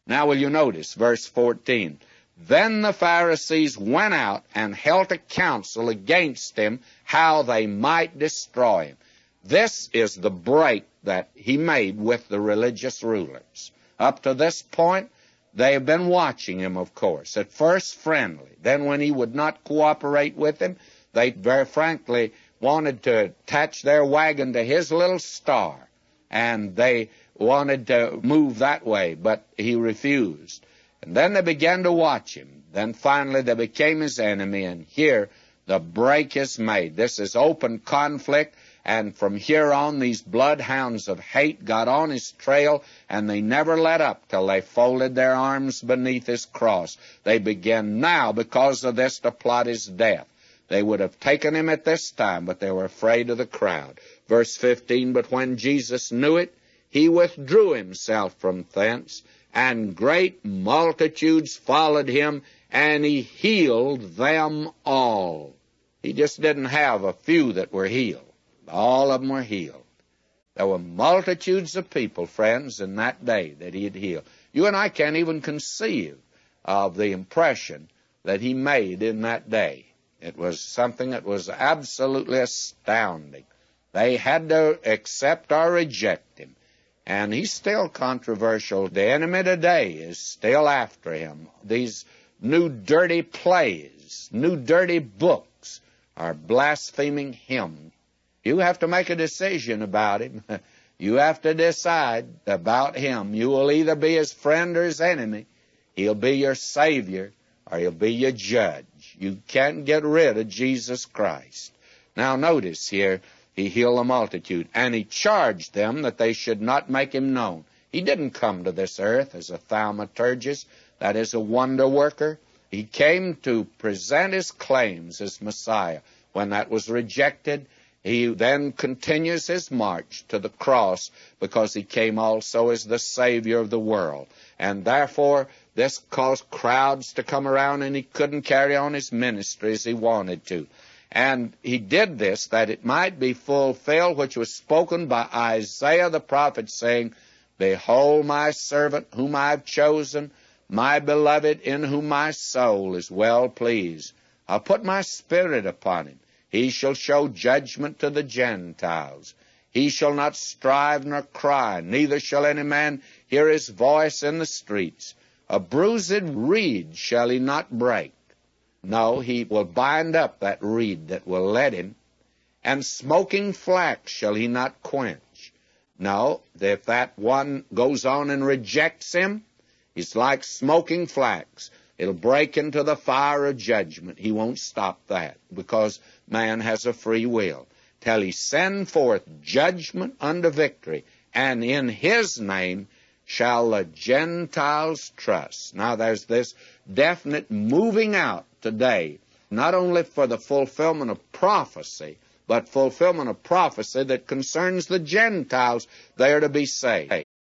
Now will you notice verse 14? Then the Pharisees went out and held a council against him, how they might destroy him. This is the break that he made with the religious rulers. Up to this point, they have been watching him, of course, at first friendly. Then when he would not cooperate with them, they very frankly wanted to attach their wagon to his little star, and they wanted to move that way, but he refused. And then they began to watch him. Then finally they became his enemy, and here the break is made. This is open conflict, and from here on these bloodhounds of hate got on his trail, and they never let up till they folded their arms beneath his cross. They began now, because of this, to plot his death. They would have taken him at this time, but they were afraid of the crowd. Verse 15, but when Jesus knew it, he withdrew himself from thence, and great multitudes followed him, and he healed them all. He just didn't have a few that were healed. All of them were healed. There were multitudes of people, friends, in that day that he had healed. You and I can't even conceive of the impression that he made in that day. It was something that was absolutely astounding. They had to accept or reject him. And he's still controversial. The enemy today is still after him. These new dirty plays, new dirty books are blaspheming him. You have to make a decision about him. You have to decide about him. You will either be his friend or his enemy. He'll be your Savior or he'll be your judge. You can't get rid of Jesus Christ. Now notice here, he healed the multitude, and he charged them that they should not make him known. He didn't come to this earth as a thaumaturgist, that is a wonder worker. He came to present his claims as Messiah. When that was rejected, he then continues his march to the cross, because he came also as the Savior of the world. And therefore, this caused crowds to come around, and he couldn't carry on his ministry as he wanted to. And he did this that it might be fulfilled, which was spoken by Isaiah the prophet, saying, Behold my servant whom I have chosen, my beloved in whom my soul is well pleased. I'll put my spirit upon him. He shall show judgment to the Gentiles. He shall not strive nor cry, neither shall any man hear his voice in the streets. A bruised reed shall he not break. No, he will bind up that reed that will let him, and smoking flax shall he not quench. No, if that one goes on and rejects him, he's like smoking flax. It'll break into the fire of judgment. He won't stop that, because man has a free will, till he send forth judgment unto victory, and in his name shall the Gentiles trust. Now there's this definite moving out today, not only for the fulfillment of prophecy, but fulfillment of prophecy that concerns the Gentiles. They are to be saved.